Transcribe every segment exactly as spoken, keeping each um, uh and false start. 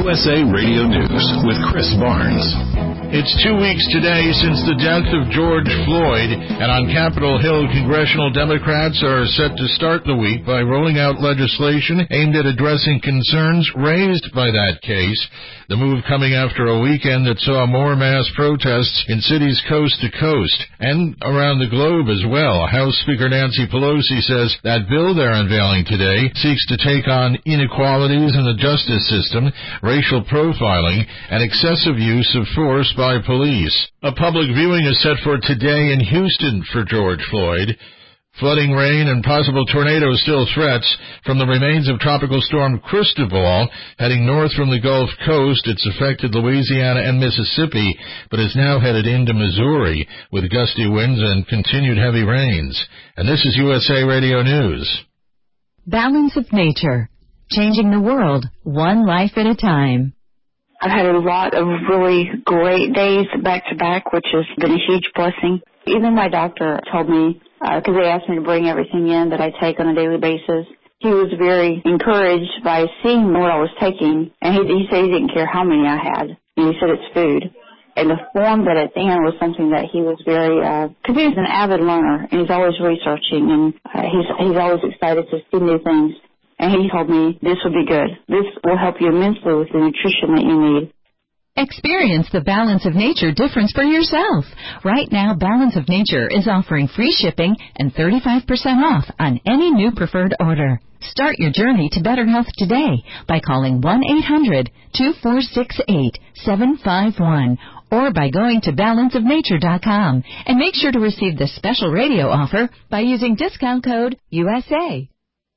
U S A Radio News with Chris Barnes. It's two weeks today since the death of George Floyd, and on Capitol Hill, congressional Democrats are set to start the week by rolling out legislation aimed at addressing concerns raised by that case. The move coming after a weekend that saw more mass protests in cities coast to coast and around the globe as well. House Speaker Nancy Pelosi says that bill they're unveiling today seeks to take on inequalities in the justice system, racial profiling, and excessive use of force by police. A public viewing is set for today in Houston for George Floyd. Flooding, rain, and possible tornadoes still threats from the remains of Tropical Storm Cristobal heading north from the Gulf Coast. It's affected Louisiana and Mississippi, but is now headed into Missouri with gusty winds and continued heavy rains. And this is U S A Radio News. Balance of Nature, changing the world one life at a time. I've had a lot of really great days back to back, which has been a huge blessing. Even my doctor told me, because uh, they asked me to bring everything in that I take on a daily basis, he was very encouraged by seeing what I was taking, and he, he said he didn't care how many I had, and he said it's food. And the form that it's in was something that he was very, because uh, he's an avid learner, and he's always researching, and uh, he's, he's always excited to see new things. And he told me this will be good. This will help you immensely with the nutrition that you need. Experience the Balance of Nature difference for yourself. Right now, Balance of Nature is offering free shipping and thirty-five percent off on any new preferred order. Start your journey to better health today by calling one eight hundred two four six eight seven five one or by going to balance of nature dot com. And make sure to receive this special radio offer by using discount code U S A.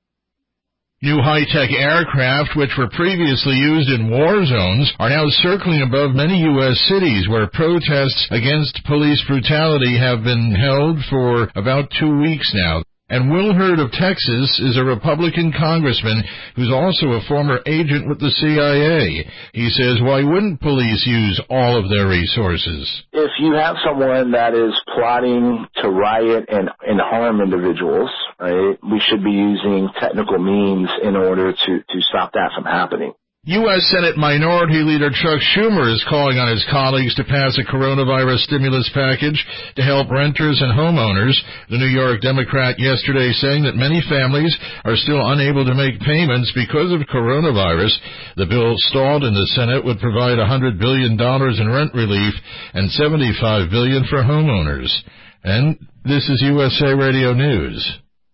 New high-tech aircraft, which were previously used in war zones, are now circling above many U S cities where protests against police brutality have been held for about two weeks now. And Will Hurd of Texas is a Republican congressman who's also a former agent with the C I A. He says, why wouldn't police use all of their resources? If you have someone that is plotting to riot and, and harm individuals, right, we should be using technical means in order to, to stop that from happening. U S Senate Minority Leader Chuck Schumer is calling on his colleagues to pass a coronavirus stimulus package to help renters and homeowners. The New York Democrat yesterday saying that many families are still unable to make payments because of coronavirus. The bill stalled in the Senate would provide one hundred billion dollars in rent relief and seventy-five billion dollars for homeowners. And this is U S A Radio News.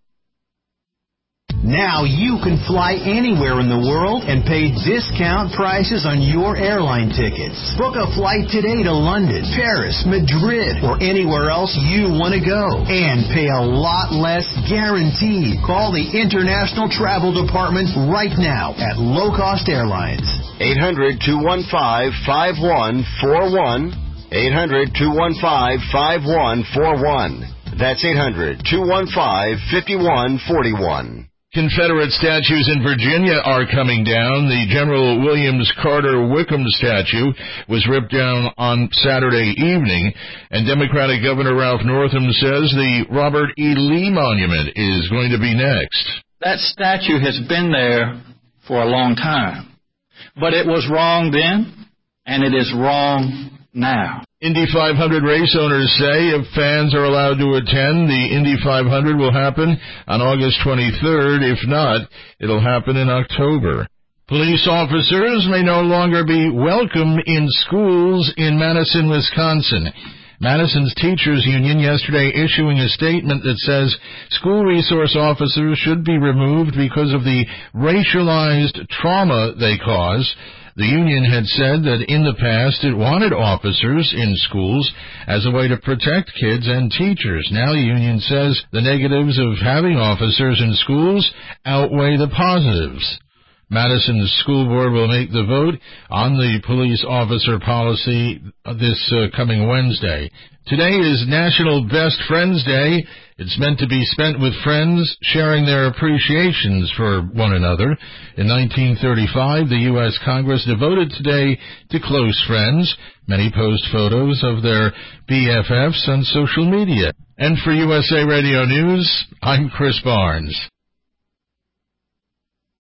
Now you can fly anywhere in the world and pay discount prices on your airline tickets. Book a flight today to London, Paris, Madrid, or anywhere else you want to go. And pay a lot less guaranteed. Call the International Travel Department right now at Low Cost Airlines. eight hundred two one five five one four one. eight hundred two one five five one four one. That's eight hundred two one five five one four one. Confederate statues in Virginia are coming down. The General Williams Carter Wickham statue was ripped down on Saturday evening, and Democratic Governor Ralph Northam says the Robert E. Lee Monument is going to be next. That statue has been there for a long time, but it was wrong then, and it is wrong now. Indy five hundred race owners say if fans are allowed to attend, the Indy five hundred will happen on August twenty-third. If not, it'll happen in October. Police officers may no longer be welcome in schools in Madison, Wisconsin. Madison's teachers union yesterday issuing a statement that says school resource officers should be removed because of the racialized trauma they cause. The union had said that in the past it wanted officers in schools as a way to protect kids and teachers. Now the union says the negatives of having officers in schools outweigh the positives. Madison's school board will make the vote on the police officer policy this uh, coming Wednesday. Today is National Best Friends Day. It's meant to be spent with friends, sharing their appreciations for one another. In nineteen thirty-five, the U S Congress devoted today to close friends. Many post photos of their B F Fs on social media. And for U S A Radio News, I'm Chris Barnes.